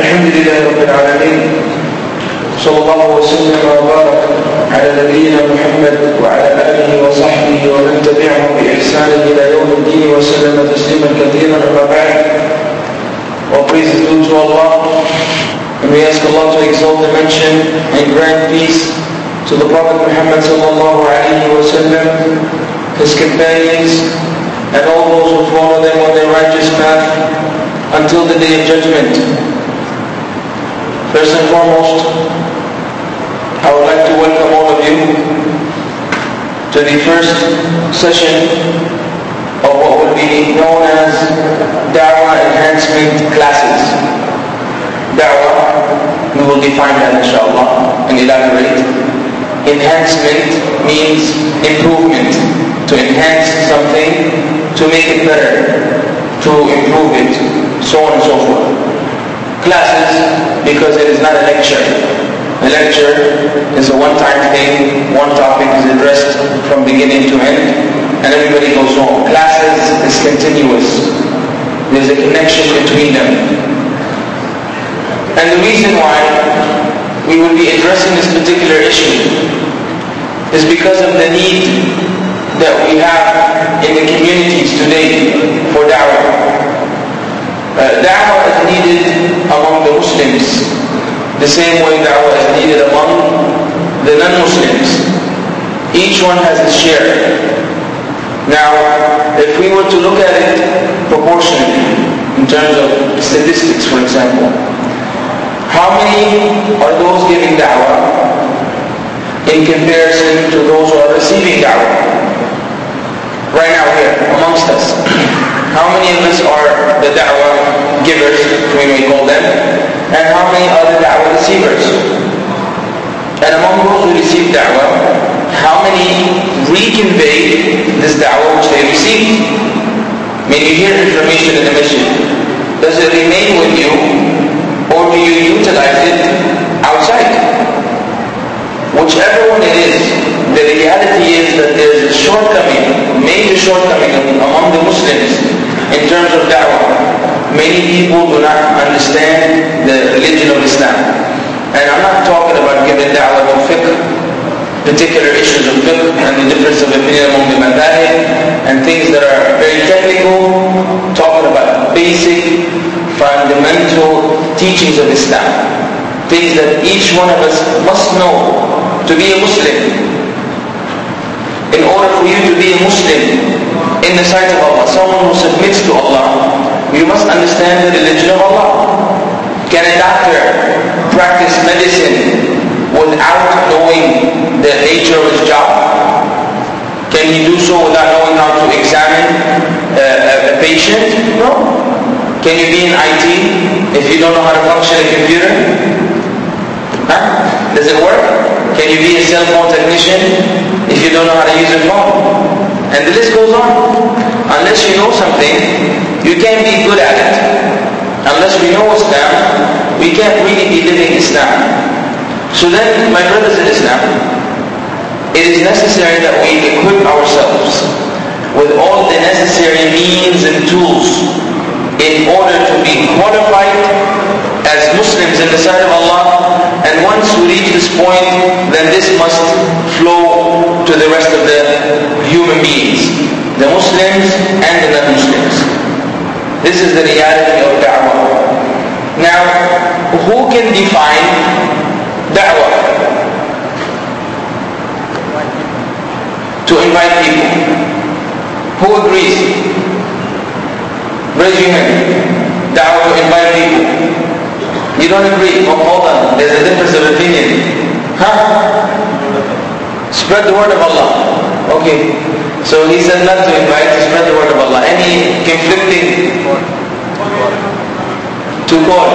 الحمد لله رب العالمين صلى الله وسلم وبارك على نبينا محمد وعلى آله وصحبه ومن تبعهم بإحسان إلى يوم الدين وسلم تسليما كثيرا. أما بعد, all praise is due to Allah, and we ask Allah to exalt the mention and grant peace to the Prophet Muhammad sallallahu alaihi wasallam, his companions, and all those who follow them on their righteous path until the day of judgment. First and foremost, I would like to welcome all of you to the first session of what will be known as Da'wah Enhancement Classes. Da'wah, we will define that inshallah and elaborate. Enhancement means improvement, to enhance something, to make it better, to improve it, so on and so forth. Classes, because it is not a lecture. A lecture is a one-time thing, one topic is addressed from beginning to end, and everybody goes home. Classes is continuous. There's a connection between them. And the reason why we will be addressing this particular issue is because of the need that we have in the communities today for da'wah. Da'wah is needed among the Muslims the same way da'wah is needed among the non-Muslims. Each one has its share. Now, if we were to look at it proportionally, in terms of statistics for example, how many are those giving da'wah in comparison to those who are receiving da'wah? Right now here, amongst us, how many of us are the da'wah givers, we may call them, and how many are the da'wah receivers? And among those who receive da'wah, how many reconvey this da'wah which they received? When you hear information in the masjid, does it remain with you, or do you utilize it outside? Whichever one it is, the reality is that there is a shortcoming, major shortcoming among the Muslims in terms of da'wah. Many people do not understand the religion of Islam. And I'm not talking about giving da'wah to fiqh, particular issues of fiqh and the difference of opinion among the madhahib and things that are very technical, talking about basic, fundamental teachings of Islam. Things that each one of us must know to be a Muslim. In order for you to be a Muslim in the sight of Allah, someone who submits to Allah, you must understand the religion of Allah. Can a doctor practice medicine without knowing the nature of his job? Can he do so without knowing how to examine a patient? No. Can you be in IT if you don't know how to function a computer? Huh? Does it work? Can you be a cell phone technician if you don't know how to use a phone? And the list goes on. Unless you know something, you can't be good at it. Unless we know Islam, we can't really be living Islam. So then, my brothers in Islam, it is necessary that we equip ourselves with all the necessary means and tools in order to be qualified as Muslims in the sight of Allah. And once we reach this point, then this must flow to the rest of the human beings, the Muslims and the non-Muslims. This is the reality of da'wah. Now, who can define da'wah? To invite people. Who agrees? Raise your hand. Da'wah to invite people. You don't agree? Oh, hold on. There's a difference of opinion. Huh? Spread the word of Allah. Okay. So he said not to invite, to spread the word of Allah. Any conflicting? To call.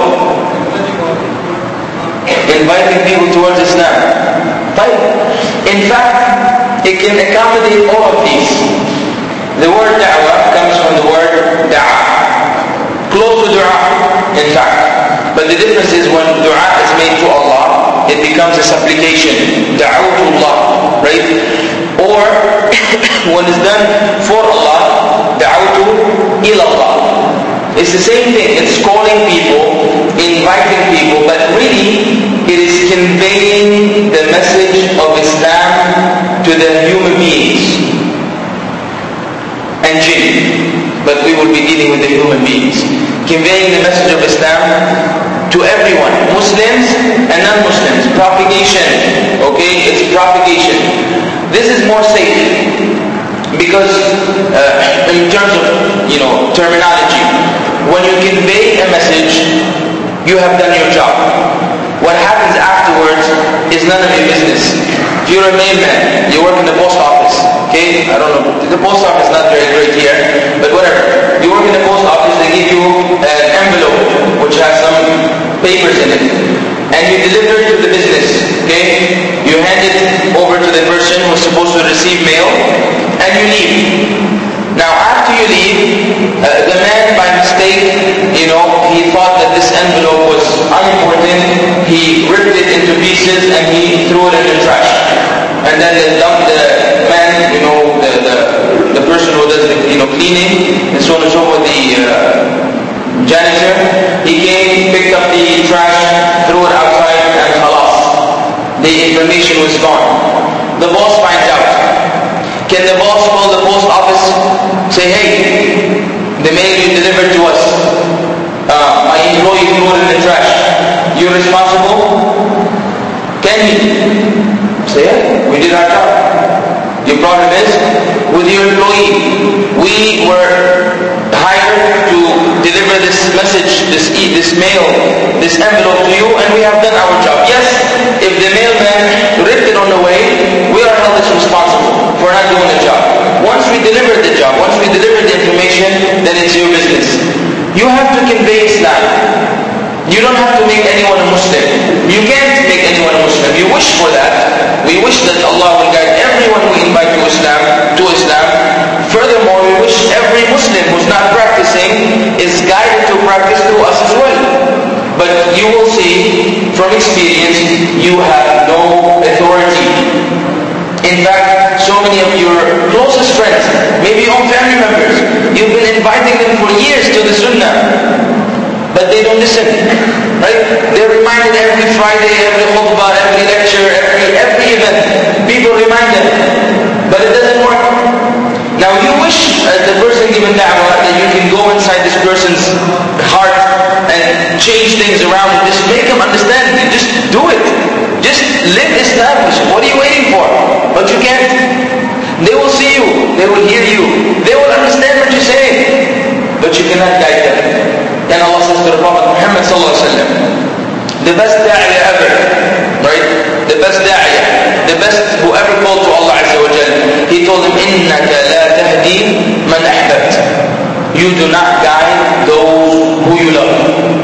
Inviting people towards Islam. In fact, it can accommodate all of these. The word da'wah comes from the word da'a. Close to du'a, in fact. But the difference is when dua is made to Allah, it becomes a supplication. Da'awtullah, right? Or when it's done for Allah, da'awtu ilallah. It's the same thing. It's calling people, inviting people, but really it is conveying the message of Islam to the human beings and jinn. But we will be dealing with the human beings. Conveying the message of Islam to everyone, Muslims and non-Muslims. Propagation, okay? It's propagation. This is more safe because in terms of, terminology, when you convey a message, you have done your job. What happens afterwards is none of your business. If you're a mailman, you work in the post office, okay? I don't know, the post office is not very great here, but whatever. You work in the post office, they give you an envelope which has some papers in it, and you deliver it to the business, okay? You hand it over to the person who's supposed to receive mail, and you leave. Now after you leave, the man by mistake, he thought that this envelope was unimportant. He ripped it into pieces and he threw it in the trash. And then the man, the person who does the cleaning and so on and so forth, the janitor, he came, picked up the trash, threw it outside, and khalas. The information was gone. The boss finds out. Can the boss call the post office, say, hey, the mail you delivered to us, my employee threw it in the trash, you're responsible? Can he? Say, yeah, we did our job. Your problem is with your employee. We were hired to deliver this message, this mail, this envelope to you, and we have done our job. Yes, if the mailman ripped it on the way, we are held as responsible for not doing the job. Once we deliver the job, once we deliver the information, then it's your business. You have to convey Islam. You don't have to make anyone a Muslim. You can't make anyone a Muslim. You wish for that. We wish that Allah will guide everyone we invite to Islam. Furthermore, we wish every Muslim who's not practicing is guided to practice through us as well. But you will see from experience, you have no authority. In fact, so many of your closest friends, maybe your own family members, you've been inviting them for years to the Sunnah, but they don't listen, right? They're reminded every Friday, every khutbah, every lecture, every event. People remind them, but it doesn't work. Now you wish, as the person given da'wah, that you can go inside this person's heart and change things around and just make them understand. Just do it. Just live Islam. What are you waiting for? But you can't. They will see you. They will hear you. They will understand what you say. But you cannot guide them. And Allah says to the Prophet Muhammad sallallahu alaihi wasallam, the best da'iyah ever, right? The best da'iyah, the best whoever called to Allah Azza wa Jalla, he told him, إِنَّكَ لَا تَهْدِي مَنْ أَحْبَبْتَ. You do not guide those who you love.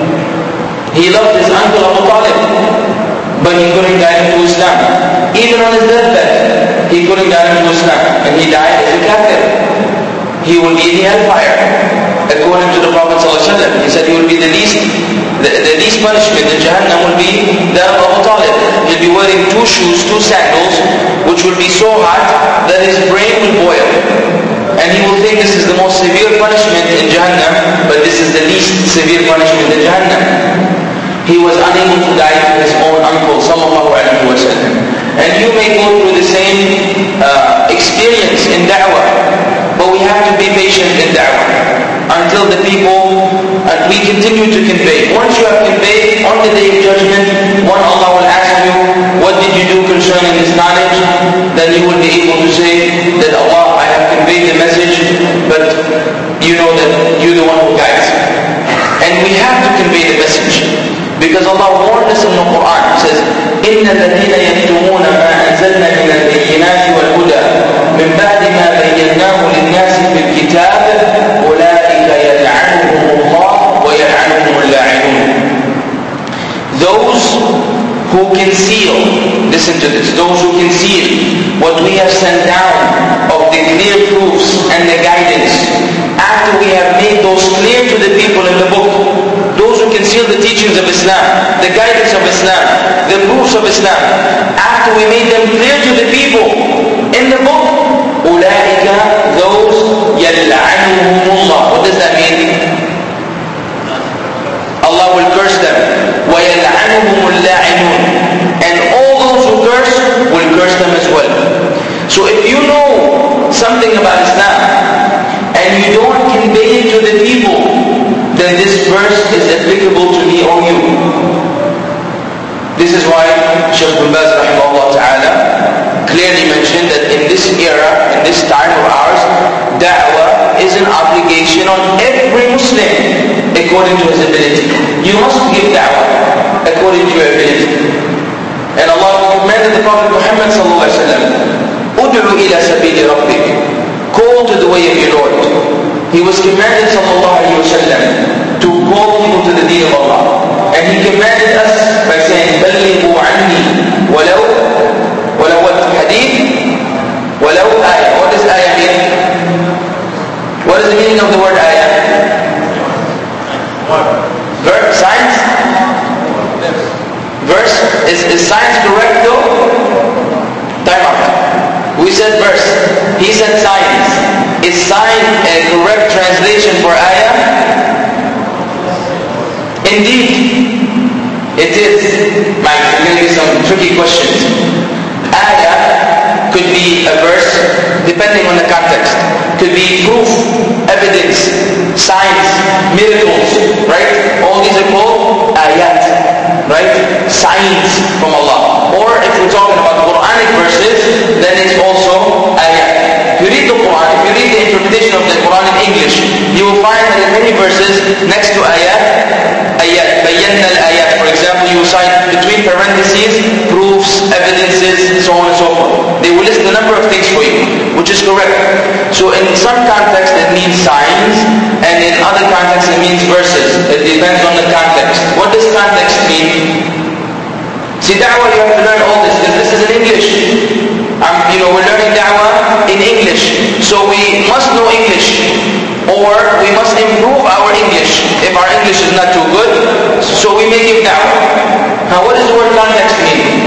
He loved his uncle Abu Talib, but he couldn't guide him to Islam. Even on his deathbed, he couldn't guide him to Islam, and he died as a kafir. He will be in the hellfire. According to the Prophet ﷺ, he said he will be the least punishment in Jahannam will be that of Abu Talib. He'll be wearing 2 shoes, 2 sandals, which will be so hot that his brain will boil. And he will think this is the most severe punishment in Jahannam, but this is the least severe punishment in Jahannam. He was unable to guide his own uncle, sallallahu alaihi wasallam. And you may go through the same experience in da'wah, but we have to be patient in da'wah until the people, and we continue to convey. Once you have conveyed, on the day of judgment, when Allah will ask you, what did you do concerning this knowledge? Then you will be able to say that Allah, I have conveyed the message, but you know that you're the one who guides. And we have to convey the message. Because Allah warned us in the Quran. He says, إِنَّ الَّذِينَ يَكْتُمُونَ مَا أَنزَلْنَا مِنَ الْبَيِّنَاتِ وَالْهُدَى مِنْ بَعْدِ مَا بَيَّنَّاهُ لِلنَّاسِ فِي الْكِتَابِ أُولَٰئِكَ يَلْعَنُهُمُ اللَّهُ وَيَلْعَنُهُمُ اللاعنون. Those who conceal, listen to this, those who conceal what we have sent down of the clear proofs and the guidance, after we have made those clear to the people in the book, those who conceal the teachings of Islam, the guidance of Islam, the proofs of Islam, after we made them clear to the people in the book, أُولَٰئِكَ, those يَلْعَنُهُمُ اللَّهُ. What does that mean? Allah will curse them. وَيَلْعَنُهُمُ So if you know something about Islam and you don't convey it to the people, then this verse is applicable to me or you. This is why Shaykh bin Baz rahimahullah ta'ala clearly mentioned that in this era, in this time of ours, da'wah is an obligation on every Muslim according to his ability. You must give da'wah according to your ability. And Allah commanded the Prophet Muhammad sallallahu alaihi wasallam, "Ud'u ila sabili rabbik," call to the way of your Lord. He was commanded sallallahu alaihi wasallam to call people to the deen of Allah. And he commanded us by saying, "Ballighu anni walau what hadith, walau ayah." What does ayah mean? What is the meaning of the word ayah? Verse, science? Verse? Is science correct though? Time out. We said verse. He said science. Is science a correct translation for ayah? Indeed, it is. Mike, I'm going to give some tricky questions. Ayah could be a verse depending on the context. Could be proof, evidence, signs, miracles, right? All these are called ayat, right? Signs from Allah. Or if we're talking about Quranic verses, then it's also ayat. If you read the Quran, if you read the interpretation of the Quran in English, you will find that in many verses next to ayat, bayyana al-ayat. For example, you cite between parentheses proofs, evidences, so on and so forth. They will list a number of things for you, which is correct. So in some contexts it means signs, and in other contexts it means verses. It depends on the context. What does context mean? See, da'wah, you have to learn all this, because this is in English. We're learning da'wah in English. So we must know English, or we must improve our English if our English is not too good. So we may give da'wah. Now what does the word context mean?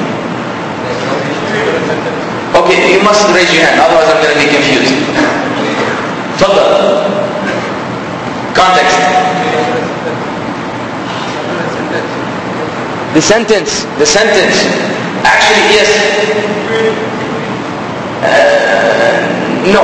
Okay, you must raise your hand, otherwise I'm going to be confused. Tafadhal. Context. The sentence. Actually, yes. No.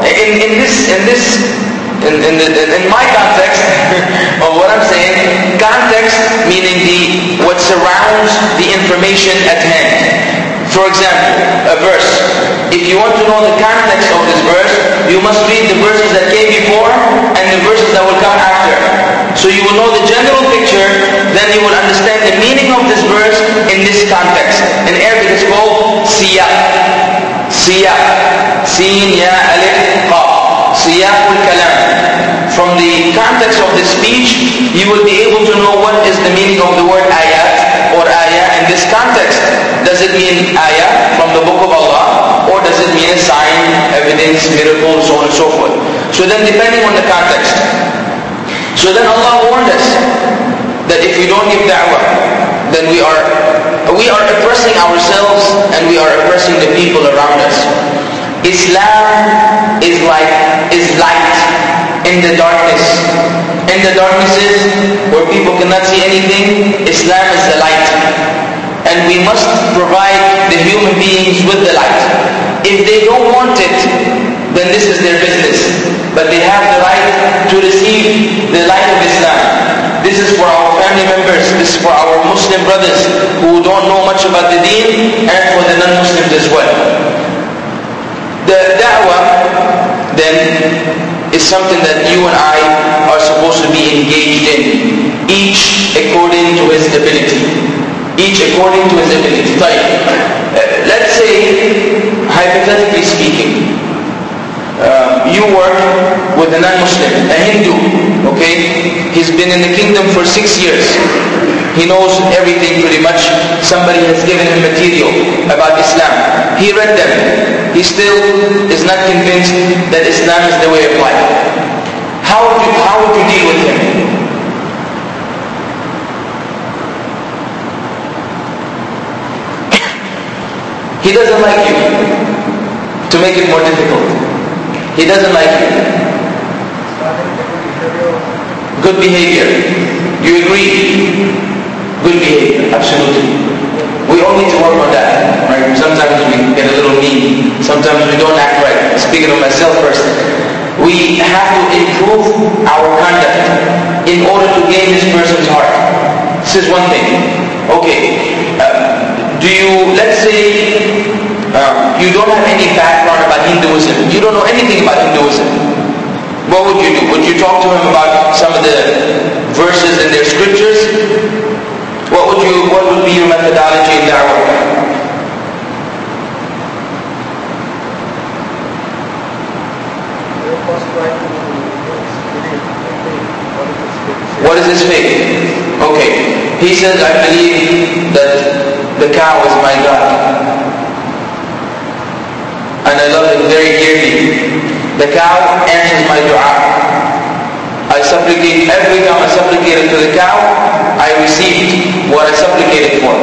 In my context of what I'm saying, context meaning what surrounds the information at hand. For example, a verse. If you want to know the context of this verse, you must read the verses that came before and the verses that will come after. So you will know the general picture, then you will understand the meaning of this verse in this context. In Arabic it's called siyaq. Siyaq. Sin, ya, alif, qaf. Siyaqul kalam. From the context of the speech, you will be able to know what is the meaning of the word ayat or ayah in this context. Does it mean ayah from the book of Allah, or does it mean a sign, evidence, miracle, so on and so forth? So then depending on the context. So then Allah warned us that if we don't give da'wah, then we are oppressing ourselves and we are oppressing the people around us. Islam is light in the darkness. In the darknesses where people cannot see anything, Islam is the light. And we must provide the human beings with the light. If they don't want it, then this is their business. But they have the right to receive the light of Islam. This is for our family members, this is for our Muslim brothers who don't know much about the deen, and for the non-Muslims as well. The da'wah then is something that you and I are supposed to be engaged in, each according to his ability. Each according to his ability. Let's say, hypothetically speaking, you work with a non-Muslim, a Hindu, okay? He's been in the kingdom for 6 years. He knows everything pretty much. Somebody has given him material about Islam. He read them. He still is not convinced that Islam is the way of life. How would you deal with him? He doesn't like you. To make it more difficult, he doesn't like you. Good behavior. You agree? Good behavior, absolutely. We all need to work on that, right? Sometimes we get a little mean. Sometimes we don't act right. Speaking of myself first, we have to improve our conduct in order to gain this person's heart. This is one thing. Okay, let's say you don't have any background about Hinduism. You don't know anything about Hinduism. What would you do? Would you talk to him about some of the verses in their scriptures? What would be your methodology in da'wah? What is his faith? Okay. He says, I believe that the cow is my God. And I love it very dearly. The cow answers my dua. I supplicate, every time I supplicated to the cow, I received what I supplicated for.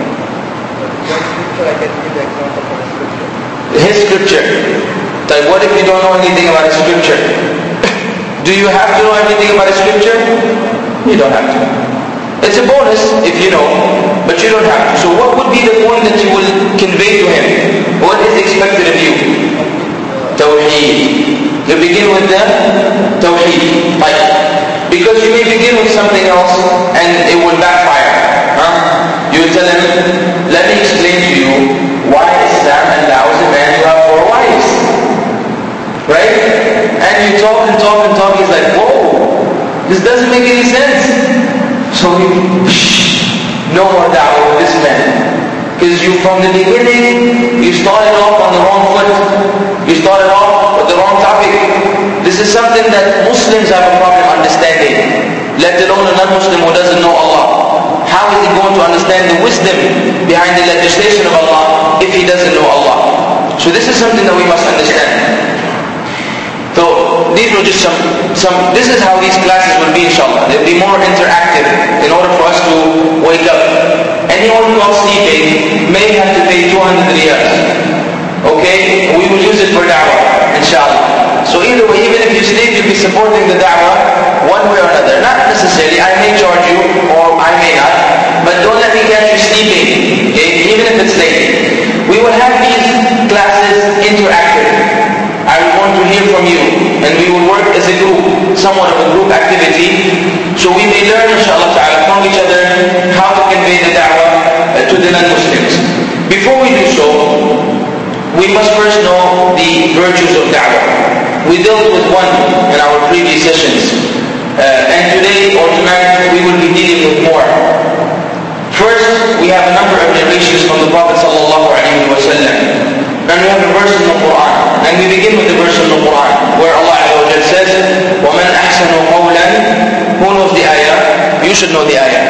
His scripture. Like, what if you don't know anything about his scripture? Do you have to know everything about his scripture? You don't have to. It's a bonus if you know, but you don't have to. So what would be the point that you will convey to him? What is expected of you? Tawheed. You begin with the Tawheed. Because you may begin with something else and it will backfire. You will tell him, let me explain to you why Islam allows a man to have 4 wives. Right? And you talk and talk and talk, he's like, whoa, this doesn't make any sense. So no more da'wah with this man. Because you, from the beginning, you started off on the wrong foot. You started off with the wrong topic. This is something that Muslims have a problem understanding, let alone a non-Muslim who doesn't know Allah. How is he going to understand the wisdom behind the legislation of Allah if he doesn't know Allah? So this is something that we must understand. So these were just this is how these classes will be, inshallah. They'll be more interactive in order for us to wake up. Anyone who is sleeping may have to pay 200 riyals. Okay? We will use it for da'wah, inshallah. So either way, even if you sleep, you'll be supporting the da'wah one way or another. Not necessarily, I may charge you or I may not, but don't let me catch you sleeping, okay? Even if it's late. We will have these classes interactive. I want to hear from you, and we will work as a group, somewhat of a group activity, so we may learn, inshallah ta'ala, from each other how to convey the da'wah to the non-Muslims. Before we do so, we must first know the virtues of da'wah. We dealt with one in our previous sessions, and today or tonight we will be dealing with more. First, we have a number of narrations from the Prophet sallallahu alaihi wasallam. And we have a verse in the Quran. And we begin with the verse in the Quran, where Allah Azza wa Jalla says, وَمَنْ أَحْسَنُ قَوْلًا. Who knows the ayah? You should know the ayah.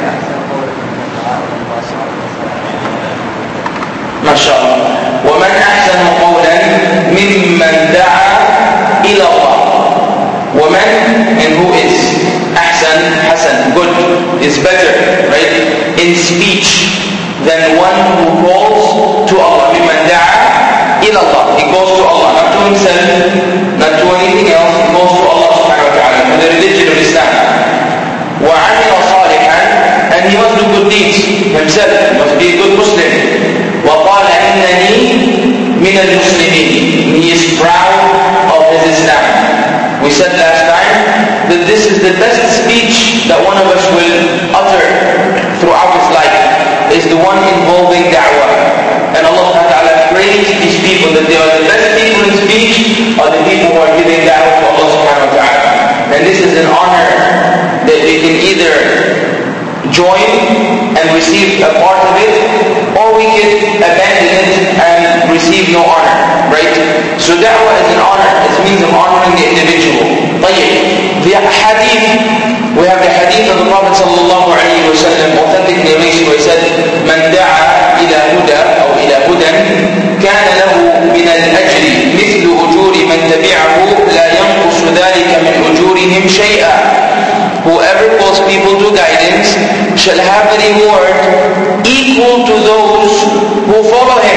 MashaAllah. وَمَنْ أَحْسَنُ قَوْلًا مِمَّنْ دَعَى إِلَى اللَّهِ. وَمَنْ, and who is? Ahsan, Hasan, good, is better, right? In speech than one who calls to Allah. مِمَّنْ دَعَى إلى الله. He goes to Allah, not to himself, not to anything else. He goes to Allah subhanahu wa ta'ala, to the religion of Islam. وَعَمِلَ صَالِحًا. And he must do good deeds himself. He must be a good Muslim. وَقَالَ إِنَّنِي مِنَ الْمُسْلِمِينَ. He is proud of his Islam. We said last time that this is the best speech that one of us will utter throughout his life, is the one involving da'wah. And Allah Ta'ala praised these people, that they are the best people in speech, are the people who are giving da'wah to Allah Subhanahu wa Ta'ala. And this is an honor that we can either join and receive a part of it, or we can abandon it and receive no honor, right? So da'wah is an honor, it's a means of honoring the individual. The hadith, we have the hadith of the Prophet sallallahu alayhi wa sallam, authentic narration where he said, مَنْ دَعَى إِلَى هُدَى أو إِلى هُدًى كَانَ لَهُ مِنَ الْأَجْرِ مِثْلُ أُجُورِ مَنْ تَبِعَهُ لَا يَنْقُصُ ذَلِكَ مِنْ أُجُورِهِمْ شَيْئًا. Whoever calls people to guidance shall have a reward equal to those who follow him.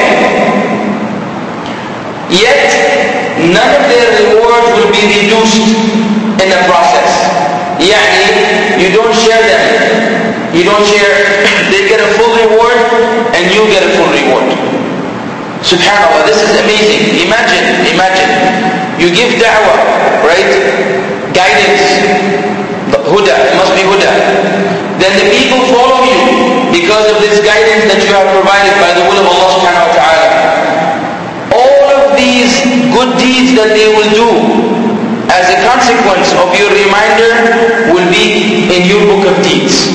Yet, none of their rewards will be reduced in the process. Yani, you don't share them. You don't share, they get a full reward and you get a full reward. Subhanallah, this is amazing. Imagine, you give da'wah, right? Guidance, huda, it must be huda. Then the people follow you because of this guidance that you have provided by the will of Allah subhanahu wa ta'ala. All of these good deeds that they will do as a consequence of your reminder will be in your book of deeds.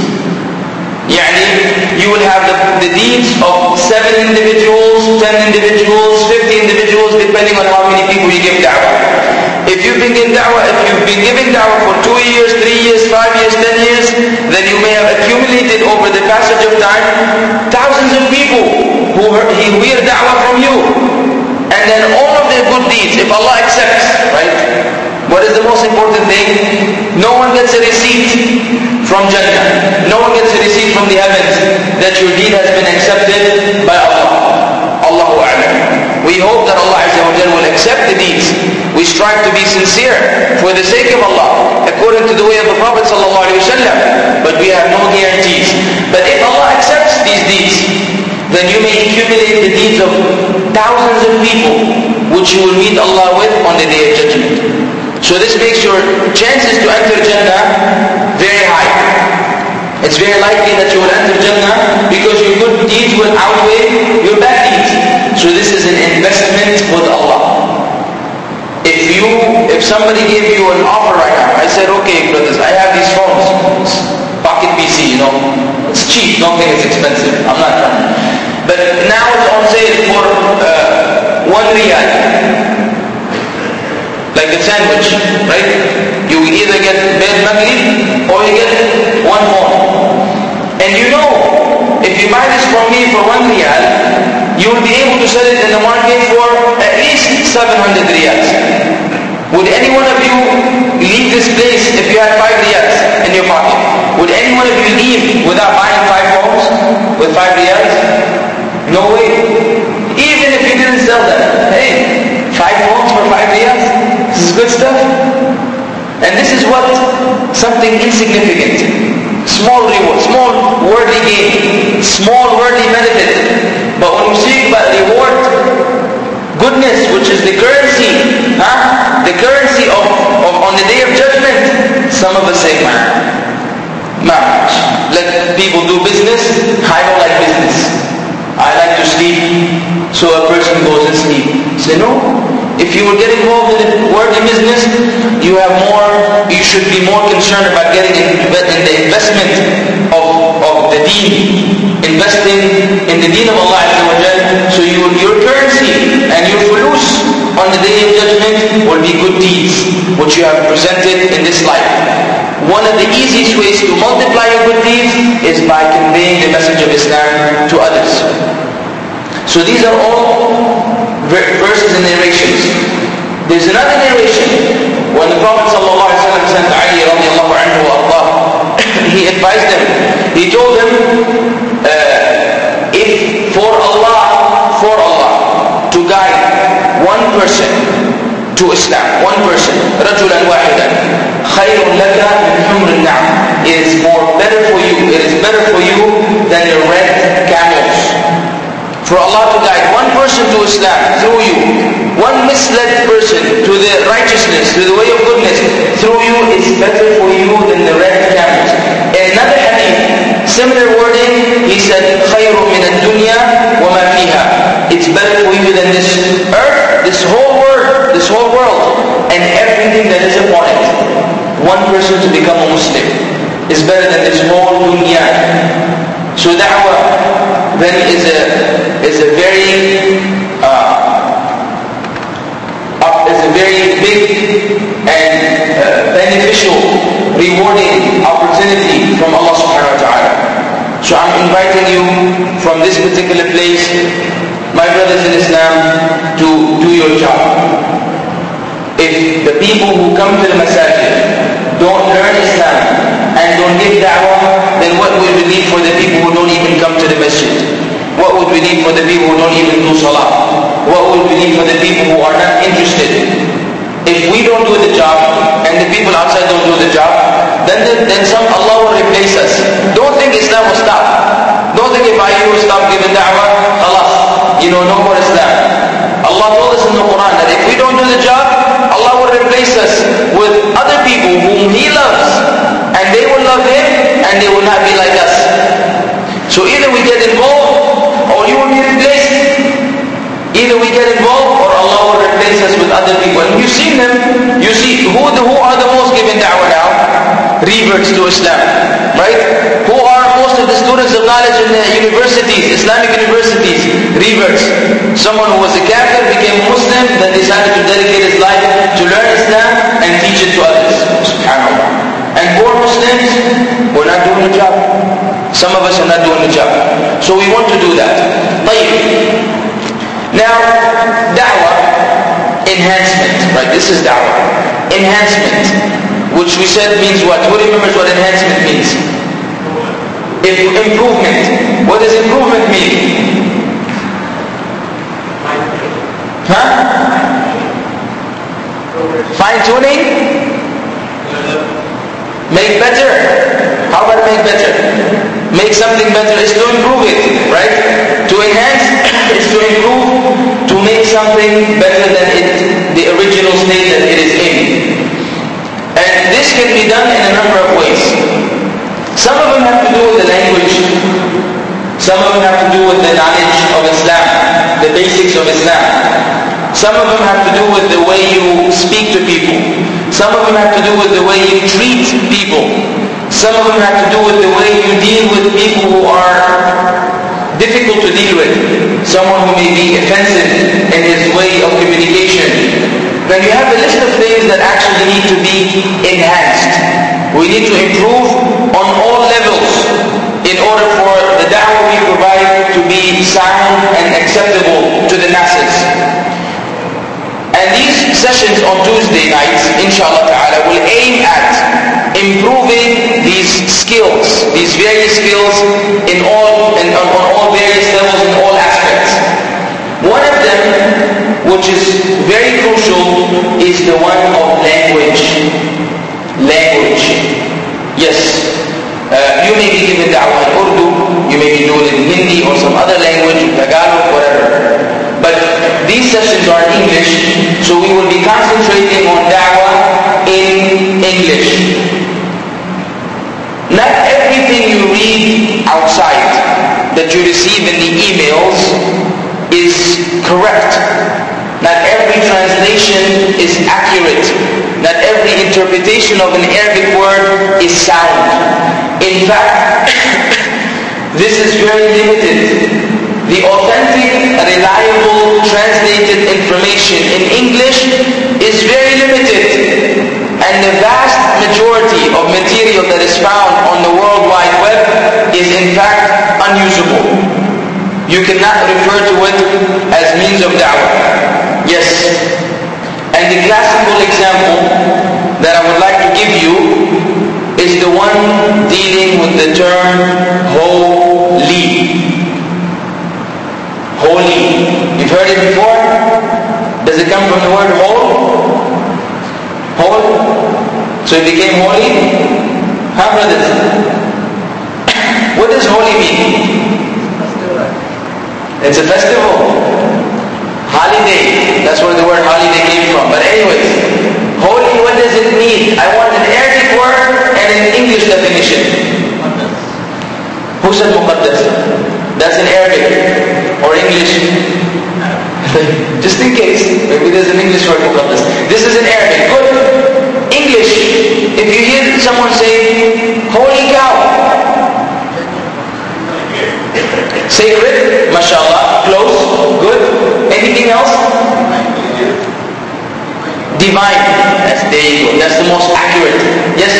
You will have the deeds of 7 individuals, 10 individuals, 50 individuals, depending on how many people you give da'wah. If you've been giving da'wah for 2 years, 3 years, 5 years, 10 years, then you may have accumulated over the passage of time thousands of people who hear da'wah from you. And then all of their good deeds, if Allah accepts, right? What is the most important thing? No one gets a receipt from Jannah. No one gets a receipt from the heavens that your deed has been accepted by Allah. Allahu A'lam. We hope that Allah Azza wa Jalla will accept the deeds. We strive to be sincere for the sake of Allah, according to the way of the Prophet sallallahu alaihi wasallam. But we have no guarantees. But if Allah accepts these deeds, then you may accumulate the deeds of thousands of people which you will meet Allah with on the Day of Judgment. So this makes your chances to enter Jannah very high. It's very likely that you will enter Jannah because your good deeds will outweigh your bad deeds. So this is an investment with Allah. If somebody gave you an offer right now, I said, okay brothers, I have these phones, pocket PC, it's cheap, don't think it's expensive, I'm not trying. But now it's on sale for 1 riyal. Like a sandwich, right? You either get bed maghrib or you get 1 phone. And if you buy this from me for 1 riyal, you will be able to sell it in the market for at least 700 riyals. Would any one of you leave this place if you had 5 riyals in your pocket? Would any one of you leave without buying 5 phones with 5 riyals? No way. Even if you didn't sell them. Hey, 5 phones for 5 riyals? This is good stuff. And this is what something insignificant, small reward, small worldly gain, small worldly benefit. But when you speak about reward, goodness, which is the currency, the currency of on the Day of Judgment, some of us say, let people do business. I don't like business. I like to sleep. So a person goes and sleep. Say no. If you will get involved in worldly business, you should be more concerned about getting in the investment of the deen, investing in the deen of Allah Azza wa Jal. So your currency and your fulus on the Day of Judgment will be good deeds which you have presented in this life. One of the easiest ways to multiply your good deeds is by conveying the message of Islam to others. So these are all verses and narrations. There's another narration when the Prophet ﷺ sent Ali radiallahu anhu wa Allah, he advised them. He told them, if for Allah to guide one person to Islam, one person, رَجُلًا وَاحِدًا خَيْرٌ لَكَ مِنْ حُمْرِ النَّعَمِ, it is better for you than the red camels. For Allah to guide one person to Islam through you, one misled person to the righteousness, to the way of goodness through you, is better for you than the red camels. In another hadith, similar wording, he said, خَيْرٌ مِنَ الدُّنْيَا وَمَا فِيهَا, it's better for you than this earth, this whole world, and everything that is upon it. One person to become a Muslim is better than this whole dunya. So da'wah then is a very big and beneficial, rewarding opportunity from Allah subhanahu wa ta'ala. So I'm inviting you from this particular place, my brothers in Islam, to do your job. If the people who come to the masajid don't learn Islam and don't give da'wah, then what would we leave for the people who don't even come to the masjid? What would we leave for the people who don't even do salah? What would we leave for the people who are not interested? If we don't do the job and the people outside don't do the job, then Allah will replace us. Don't think Islam will stop. Don't think if I you stop giving da'wah, khalas, no more Islam. Allah told us in the Quran that if we don't do the job, Allah will replace us with other people whom He loves, and they will love Him, and they will not be like us. So either we get involved, or you will be replaced. Either we get involved, or Allah will replace us with other people. And you've seen them. You see, who are the most given da'wah now? Reverts to Islam, right? Who are most of the students of knowledge in the universities, Islamic universities? Reverts. Someone who was a kafir became a Muslim, then decided to dedicate his life to learn Islam and teach it to others. SubhanAllah. And poor Muslims, we're not doing the job. Some of us are not doing the job. So we want to do that. Now, da'wah, enhancement, right? This is da'wah. Enhancement, which we said means what? Who remembers what enhancement means? Improvement. What does improvement mean? Huh? Fine-tuning? Make better. How about make better? Make something better is to improve it, right? To enhance is to improve, to make something better than the original state that it is in. And this can be done in a number of ways. Some of them have to do with the language. Some of them have to do with the knowledge of Islam, the basics of Islam. Some of them have to do with the way you speak to people. Some of them have to do with the way you treat people. Some of them have to do with the way you deal with people who are difficult to deal with. Someone who may be offensive in his way of communication. Then you have a list of things that actually need to be enhanced. We need to improve on all levels in order for the da'wah we provide to be sound and acceptable to the masses. And these sessions on Tuesday nights, inshallah ta'ala, will aim at improving these skills, these various skills on all various levels, in all aspects. One of them, which is very crucial, is the one of language. Language. Yes. You may be given da'wah in Urdu, you may be doing it in Hindi or some other language, Tagalog, whatever. But these sessions are in English, so we will be concentrating on da'wah in English. Not everything you read outside that you receive in the emails is correct. Not every translation is accurate. Not every interpretation of an Arabic word is sound. In fact, this is very limited. The authentic, reliable, translated information in English is very limited. And the vast majority of material that is found on the World Wide Web is in fact unusable. You cannot refer to it as means of da'wah. Yes. And the classical example that I would like to give you is the one dealing with the term holy. Holy. You've heard it before? Does it come from the word whole? Whole? So it became holy? Huh, brothers? What does holy mean? It's a festival. Holiday. That's where the word holiday came from. But anyways, holy, what does it mean? I want an Arabic word and an English definition. Who said muqaddas? That's in Arabic or English. Just in case, maybe there's an English word muqaddas. This is in Arabic. Good. English. If you hear someone say, holy cow. Sacred, mashallah, close, good. Anything else? Divine. There you go. That's the most accurate. Yes?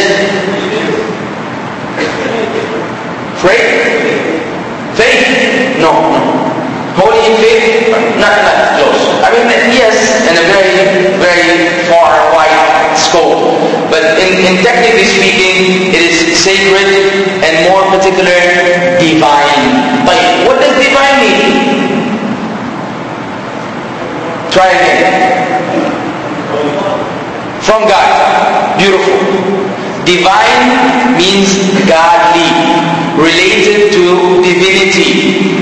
Faith? No. Holy in faith? Not close. I mean, yes, in a very, very far, wide scope. But in technically speaking, it is sacred and more particular, divine. But what does divine mean? Try again. From God. Beautiful. Divine means godly, related to divinity.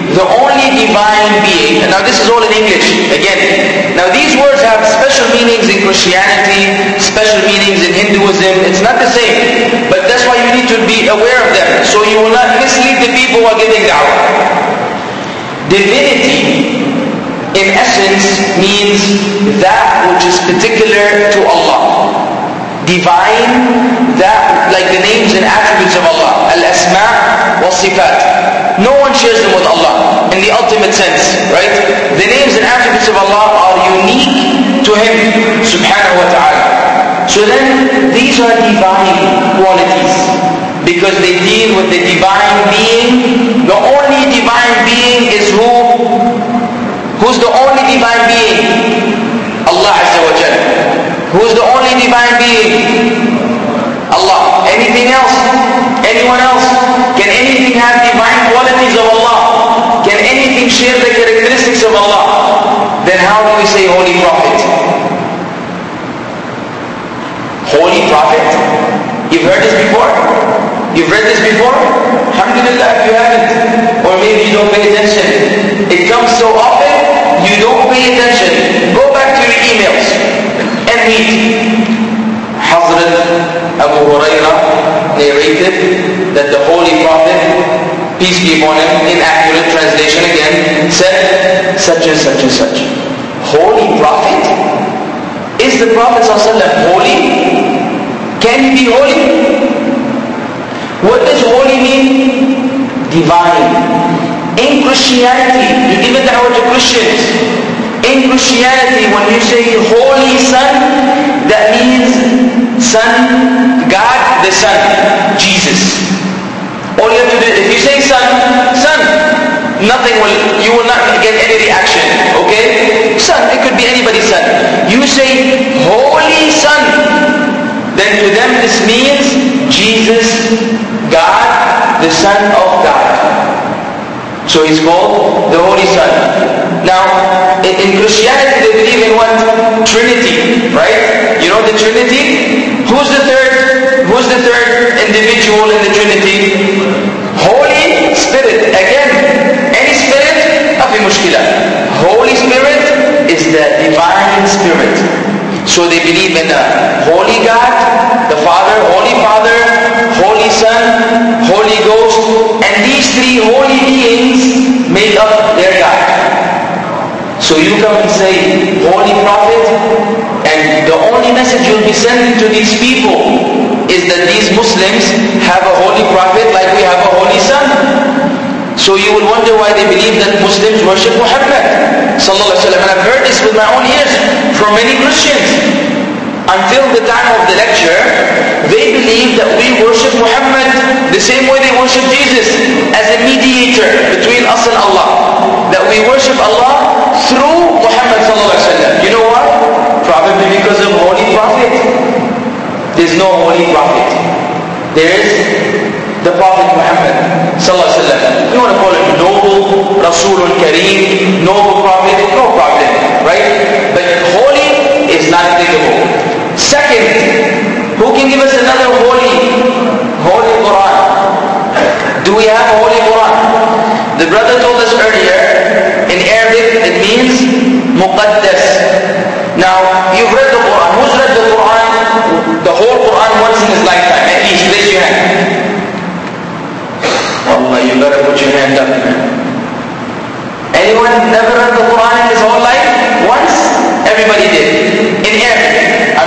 Now this is all in English, again. Now these words have special meanings in Christianity, special meanings in Hinduism. It's not the same. But that's why you need to be aware of them, so you will not mislead the people who are giving da'wah. Divinity, in essence, means that which is particular to Allah. Divine, that like the names and attributes of Allah. Al-Asma' wal-Sifat. No one shares them with Allah in the ultimate sense, right? The names and attributes of Allah are unique to Him, subhanahu wa ta'ala. So then, these are divine qualities, because they deal with the divine being. The only divine being is who? Who's the only divine being? Allah Azza wa Jalla. Who's the only divine being? Allah. Anything else? Anyone else? Can anything have divine qualities of Allah? Can anything share the characteristics of Allah? Then how do we say Holy Prophet? Holy Prophet? You've heard this before? You've read this before? Alhamdulillah if you haven't. Or maybe you don't pay attention. It comes so often, you don't pay attention. Go back to your emails and read. Hazrat Abu Hurairah narrated that the Holy Prophet, peace be upon him, inaccurate translation again, said such and such and such. Holy Prophet? Is the Prophet ﷺ holy? Can he be holy? What does holy mean? Divine. In Christianity, you give it da'wah to Christians. In Christianity, when you say Holy Son, that means Son, God the Son, Jesus. All you have to do, if you say Son, you will not get any reaction, okay? Son, it could be anybody's son. You say Holy Son, then to them this means Jesus, God, the Son of God. So he's called the Holy Son. Now, in Christianity they believe in what? Trinity, right? You know the Trinity? Who's the third individual in the Trinity? Holy Spirit. Again, any spirit, nothing mushkila. Holy Spirit is the divine spirit. So they believe in the Holy God, the Father, Holy Father, Holy Son, Holy Ghost, and these three holy beings make up their God. So you come and say, Holy Prophet, and the only message you'll be sending to these people is that these Muslims have a Holy Prophet like we have a Holy Son. So you will wonder why they believe that Muslims worship Muhammad sallallahu alaihi wasallam. And I've heard this with my own ears from many Christians. Until the time of the lecture, they believe that we worship Muhammad the same way they worship Jesus, as a mediator between us and Allah. That we worship Allah through Muhammad sallallahu alaihi wasallam. You know why? Probably because of Holy Prophet. There's no Holy Prophet. There is the Prophet Muhammad sallallahu alaihi wasallam. You want to call him noble, Rasulun Kareem, noble Prophet, no problem, right? But holy is not applicable. Second, who can give us another holy Quran? Do we have a holy Quran? The brother told us earlier, in Arabic it means muqaddas. Now, you've read the Quran. Who's read the Quran? The whole Quran once in his lifetime. At least, raise your hand. Wallah, you better put your hand up, man. Anyone never read the Quran in his whole life? Once? Everybody did. In Arabic.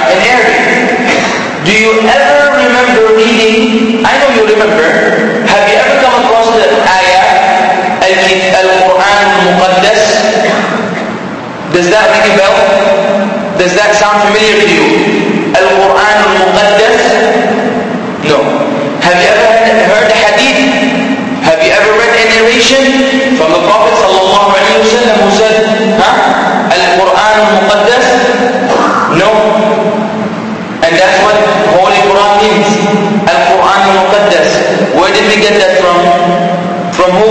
Do you ever remember reading? I know you remember. Have you ever come across the ayah, Al-Quran Muqaddas? Does that ring a bell? Does that sound familiar to you? Al-Quran Muqaddas? No. Have you ever heard a hadith? Have you ever read a narration from the Prophet sallallahu alaihi wasallam who said, Al-Quran Muqaddas? No. And that's what Holy Quran means. Al-Quran Muqaddas. Where did we get that from? From who?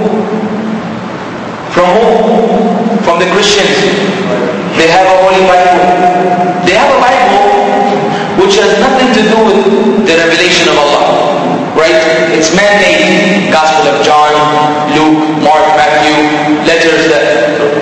From who? From the Christians. They have a Holy Bible. They have a Bible which has nothing to do with the revelation of Allah. Right? It's man-made. Gospel of John, Luke, Mark, Matthew, letters that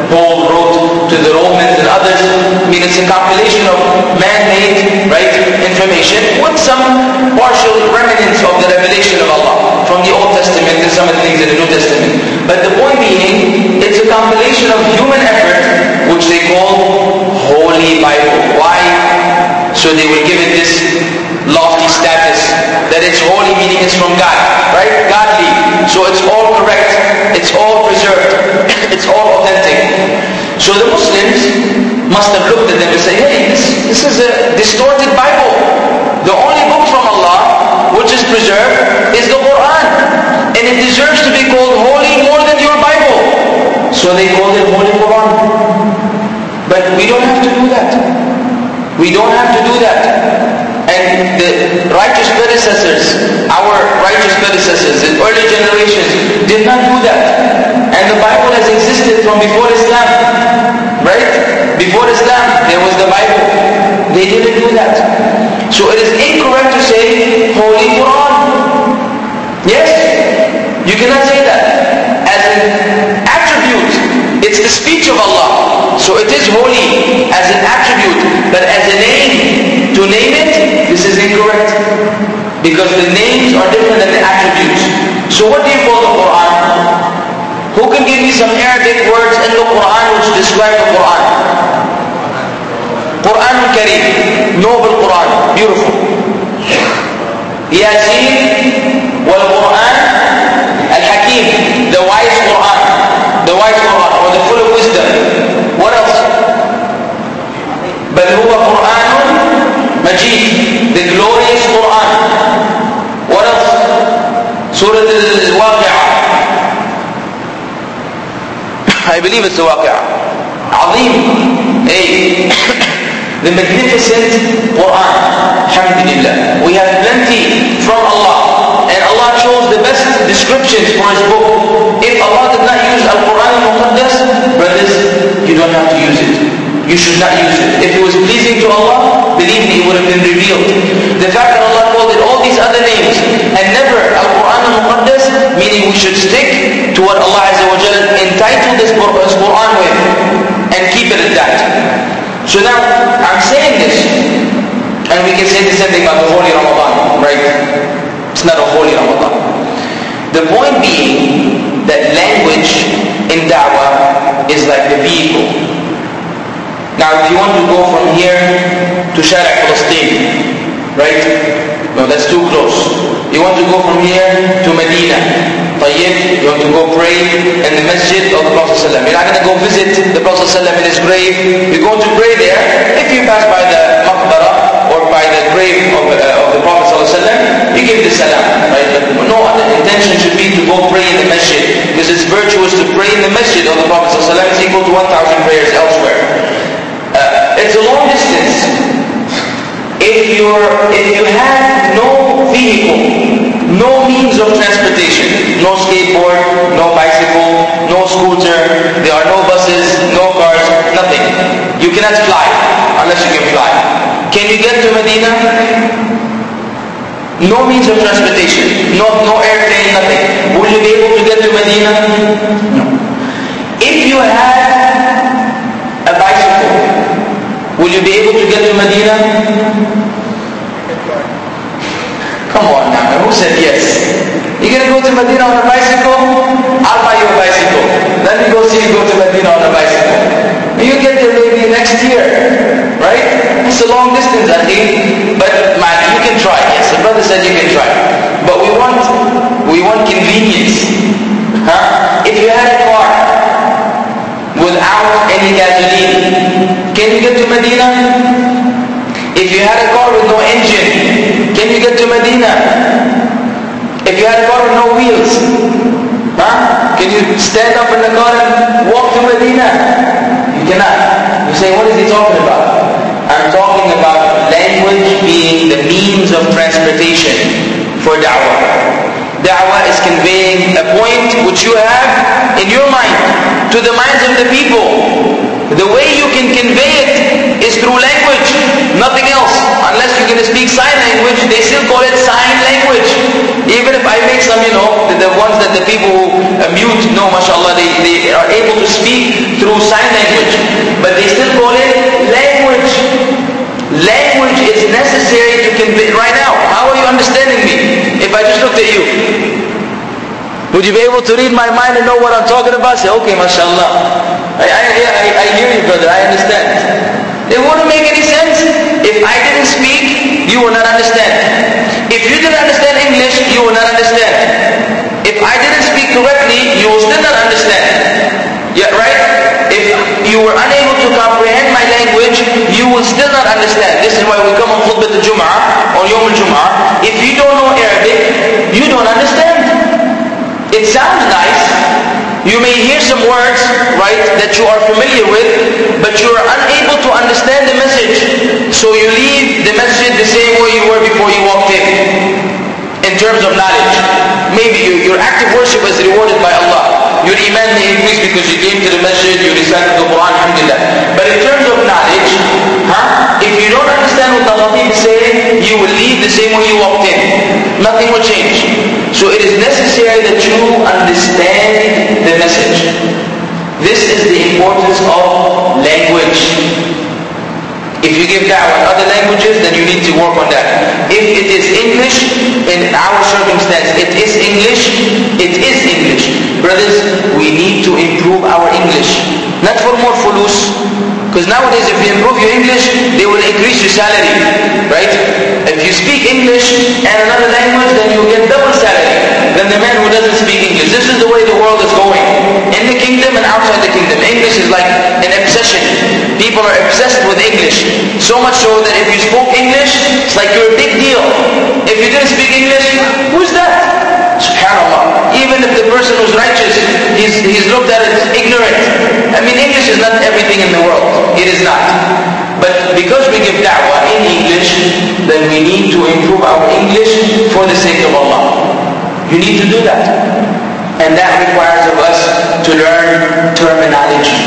some of the things in the New Testament. But the point being, it's a compilation of human effort, which they call Holy Bible. Why? So they will give it this lofty status, that it's holy, meaning it's from God, right? Godly. So it's all correct, it's all preserved, it's all authentic. So the Muslims must have looked at them and said, hey, this is a distorted Bible. The only book from Allah which is preserved is the Quran, and it deserves to be called holy more than your Bible. So they called it Holy Quran. But we don't have to do that. We don't have to do that. And the righteous predecessors, our righteous predecessors, the early generations, did not do that. And the Bible has existed from before Islam, right? Before Islam, there was the Bible. They didn't do that. So it is incorrect to say Holy Quran. Yes, you cannot say that. As an attribute, it's the speech of Allah. So it is holy as an attribute, but as a name, to name it, this is incorrect. Because the names are different than the attributes. So what do you call the Quran? Who can give me some Arabic words in the Quran which describe the Quran? Quran al-Kareem, noble Quran, beautiful. Yasin wal Quran al-Hakim, the wise Quran, or the full of wisdom. What else? Bal huwa Quran Majid, the glorious Quran. What else? Surah al-Waqi'ah. I believe it's the Waqi'ah. Azim. Hey. The magnificent Quran. Alhamdulillah. We have plenty from Allah. And Allah chose the best descriptions for His book. If Allah did not use Al-Quran al-Muqaddas, brothers, you don't have to use it. You should not use it. If it was pleasing to Allah, believe me, it would have been revealed. The fact that Allah called it all these other names and never Al-Quran al-Muqaddas, meaning we should stick to what Allah Azza wa Jalla entitled this Quran with and keep it at that. So now, I'm saying this, and we can say the same thing about the Holy Ramadan, right? It's not a Holy Ramadan. The point being that language in da'wah is like the vehicle. Now, if you want to go from here to Shara' Palestine, right? No, that's too close. You want to go from here to Medina. Tayyib, you want to go pray in the masjid of the Prophet ﷺ. You're not going to go visit the Prophet ﷺ in his grave. You're going to pray there. If you pass by the maqbara or by the grave of the Prophet ﷺ, you give the salam, right? But no other intention should be to go pray in the masjid, because it's virtuous to pray in the masjid of the Prophet ﷺ. It's equal to 1,000 prayers elsewhere. It's a long distance. If you have no vehicle, no means of transportation, no skateboard, no bicycle, no scooter, there are no buses, no cars, nothing. You cannot fly unless you can fly. Can you get to Medina? No means of transportation, no airplane, nothing. Will you be able to get to Medina? No. If you had a bicycle, will you be able to get to Medina? Come on now, who said yes? You're going to go to Medina on a bicycle? I'll buy you a bicycle. Let me go see you go to Medina on a bicycle. You get there maybe next year, right? It's a long distance, I think. But man, you can try. Yes, the brother said you can try. But we want convenience. Huh? If you had a car without any gasoline, can you get to Medina? If you had a car with no engine, can you get to Medina? If you had a car with no wheels, can you stand up in the car and walk to Medina? You cannot. You say, what is he talking about? I'm talking about language being the means of transportation for da'wah. Da'wah is conveying a point which you have in your mind to the minds of the people. The way you can convey it is through language, nothing else. Unless you're going to speak sign language, they still call it sign language. Even if I make some, the ones that the people who mute, mashallah, they are able to speak through sign language. But they still call it language. Language is necessary to convey. Right now, how are you understanding me? If I just looked at you. Would you be able to read my mind and know what I'm talking about? Say, okay, mashallah. I hear you, brother, I understand. It wouldn't make any sense. If I didn't speak, you will not understand. If you didn't understand English, you will not understand. If I didn't speak correctly, you will still not understand. Yeah, right? If you were unable to comprehend my language, you will still not understand. This is why we come on khutbah al-Jum'ah, on Yawm al-Jum'ah. If you don't know Arabic, you don't understand. It sounds nice. You may hear some words, right, that you are familiar with, but you are unable to understand the message. So you leave the masjid the same way you were before you walked in terms of knowledge. Maybe your active worship is rewarded by Allah. Your iman may increase because you came to the masjid, you recited the Quran, alhamdulillah. But in terms of knowledge, if you don't understand what the Khatib is saying, you will leave the same way you walked in. Nothing will change. So it is necessary that you understand the message. This is the importance of language. If you give da'wah in other languages, then you need to work on that. If it is English, in our circumstance, it is English, it is English. Brothers, we need to improve our English. Not for more fulus. Because nowadays if you improve your English, they will increase your salary. Right? If you speak English and another language, then you get double salary than the man who doesn't speak English. This is the way the world is going. In the kingdom and outside the kingdom. English is like an obsession. People are obsessed with English. So much so that if you spoke English, it's like you're a big deal. If you didn't speak English, who's that? SubhanAllah. Even if the person who's righteous, he's looked at as ignorant. I mean, English is not everything in the world. It is not. But because we give da'wah in English, then we need to improve our English for the sake of Allah. You need to do that. And that requires of us to learn terminology.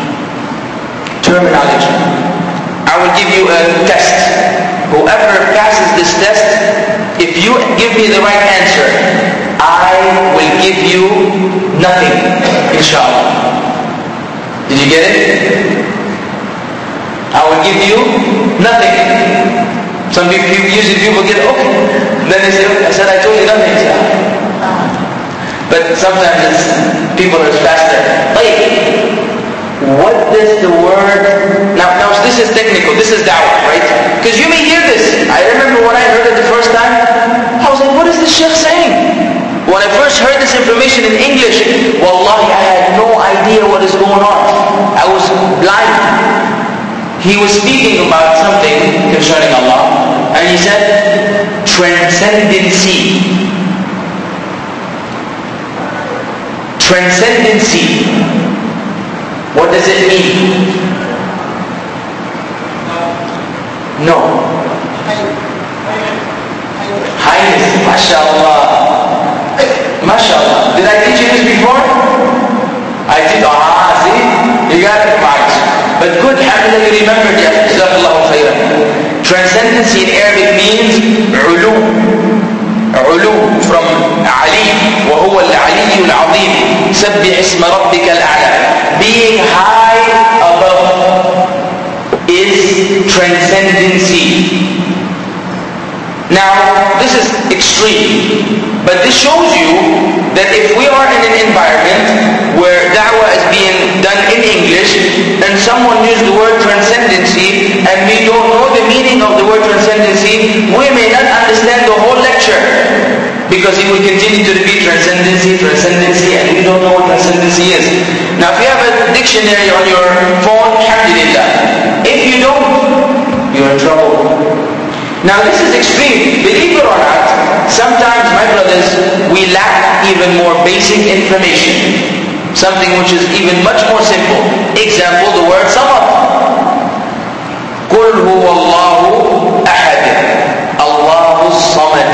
Terminology. I will give you a test. Whoever passes this test, if you give me the right answer, I will give you nothing, inshallah. Did you get it? I will give you nothing. Some people usually get okay. Then they say, I said I told you nothing. But sometimes people are faster. What does the word... Now this is technical, this is da'wah, right? Because you may hear this. I remember when I heard it the first time, I was like, what is this sheikh saying? When I first heard this information in English, wallahi, I had no idea what is going on. I was blind. He was speaking about something concerning Allah, and he said, transcendency. Transcendency. What does it mean? No. Highness. MashaAllah. MashaAllah. Did I teach you this before? I did. See? You got it right. But good, alhamdulillah, you remembered it. Jazakallahu khairan. Transcendency in Arabic means ulu. Ulu from Ali. وهو العلي العظيم. سبح اسم ربك الأعلى. Being high above is transcendency. Now, this is extreme, but this shows you that if we are in an environment where da'wah is being done in English and someone used the word transcendency and we don't know the meaning of the word transcendency, we may not understand the whole lecture because he will continue to repeat transcendency, transcendency, and we don't know what transcendency is. Now, if you have a dictionary on your phone, alhamdulillah. If you don't, you're in trouble. Now this is extreme. Believe it or not, sometimes, my brothers, we lack even more basic information. Something which is even much more simple. Example, the word samad. قُلْ هُوَ اللَّهُ أَحَدٍ اللَّهُ الصَّمَدِ.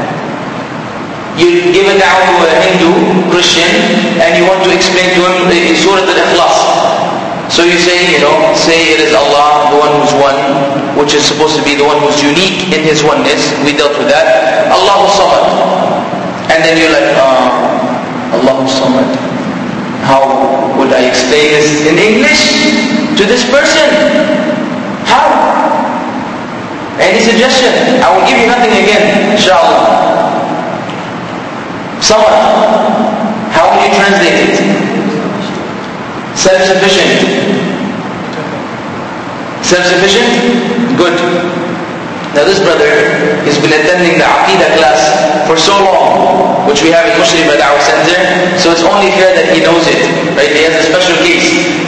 You give a da'wah to a Hindu, Christian, and you want to explain to him the Surah Al-Ikhlas. So you say, say it is Allah, the one who's one, which is supposed to be the one who's unique in His oneness. We dealt with that. Allahu Samad. And then you're like, Allahu Samad. How would I explain this in English to this person? How? Any suggestion? I will give you nothing again, inshallah. Samad. How would you translate it? Self-sufficient. Self-sufficient? Good. Now this brother has been attending the Aqidah class for so long, which we have in Muslim Dawah Center, so it's only fair that he knows it, right? He has a special case.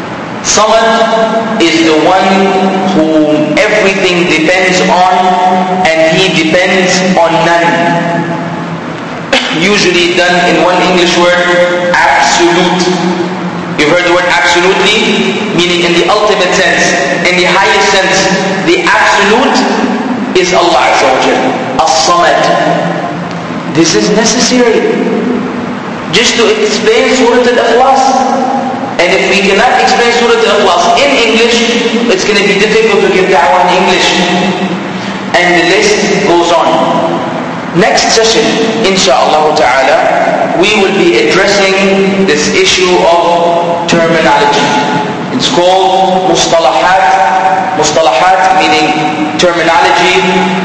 Samad is the one whom everything depends on, and he depends on none. Usually done in one English word, absolute. You've heard the word absolutely, meaning in the ultimate sense, in the highest sense. The absolute is Allah Azza wa Jal, As-Samad. This is necessary just to explain Surah Al-Ikhlas. And if we cannot explain Surah Al-Ikhlas in English, it's going to be difficult to give da'wah in English. And the list goes on. Next session, inshaAllah ta'ala, we will be addressing this issue of terminology. It's called Mustalahat. Mustalahat meaning terminology,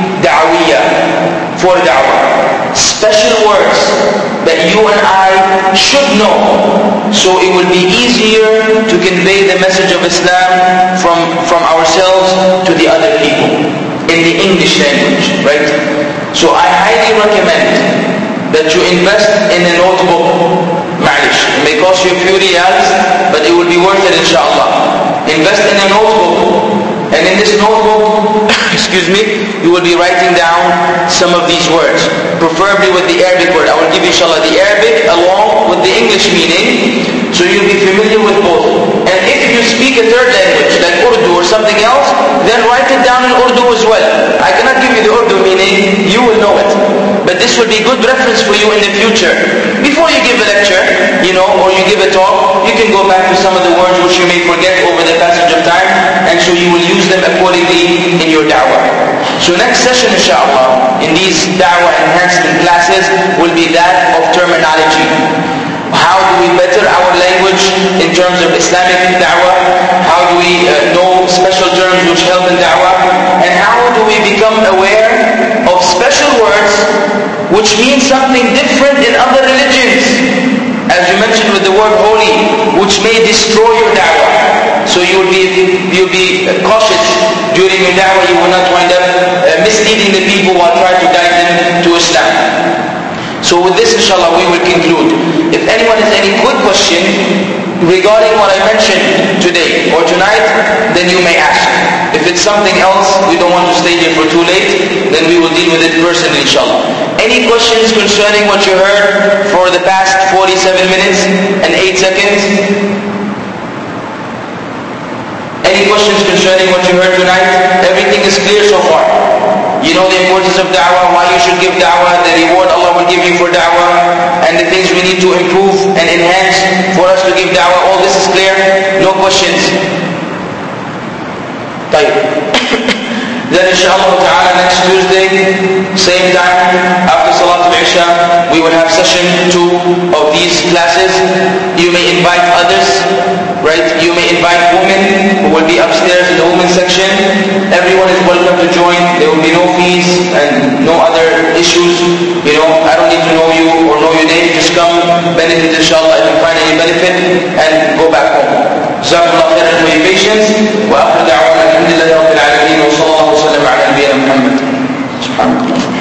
da'wiyah, for da'wah. Special words that you and I should know, so it will be easier to convey the message of Islam from ourselves to the other people in the English language, right? So I highly recommend that you invest in a notebook. Ma'lish, it may cost you a few riyals, but it will be worth it inshallah. Invest in a notebook, and in this notebook, excuse me, you will be writing down some of these words, preferably with the Arabic word. I will give you inshallah the Arabic along with the English meaning, so you'll be familiar with both. And if you speak a third language, like Urdu or something else, then write it down in Urdu as well. I cannot give you the Urdu meaning, you will know it. But this will be good reference for you in the future. Before you give a lecture, or you give a talk, you can go back to some of the words which you may forget over the passage of time, and so you will use them accordingly in your da'wah. So next session, inshallah, in these da'wah enhancement classes will be that of terminology. How do we better our language in terms of Islamic da'wah? How do we know special terms which help in da'wah? And how do we become aware of special words which mean something different in other religions? As you mentioned with the word holy, which may destroy your da'wah. So you'll be cautious during your da'wah. You will not wind up misleading the people while trying to guide them to Islam. So with this, inshallah, we will conclude. If anyone has any quick question regarding what I mentioned today or tonight, then you may ask. If it's something else, we don't want to stay here for too late, then we will deal with it personally, inshallah. Any questions concerning what you heard for the past 47 minutes and 8 seconds? Any questions concerning what you heard tonight? Everything is clear so far. You know the importance of da'wah, why you should give da'wah, the reward Allah will give you for da'wah, and the things we need to improve and enhance for us to give da'wah. All this is clear? No questions? Tayyib. Then inshallah ta'ala next Tuesday, same time, after Salat al-Isha, we will have session 2 of these classes. You may invite others, right? You may invite women who will be upstairs in the women's section. Everyone is welcome to join. There will be no fees and no other issues. I don't need to know you or know your name. Just come, benefit inshallah if you find any benefit, and go back home. Jazakumullah khairan for your patience. Wa akhir da'wana alhamdulillahi rabbil alamin wa sallallahu wa sallam ala nabiyyina Muhammad. Subhanallah.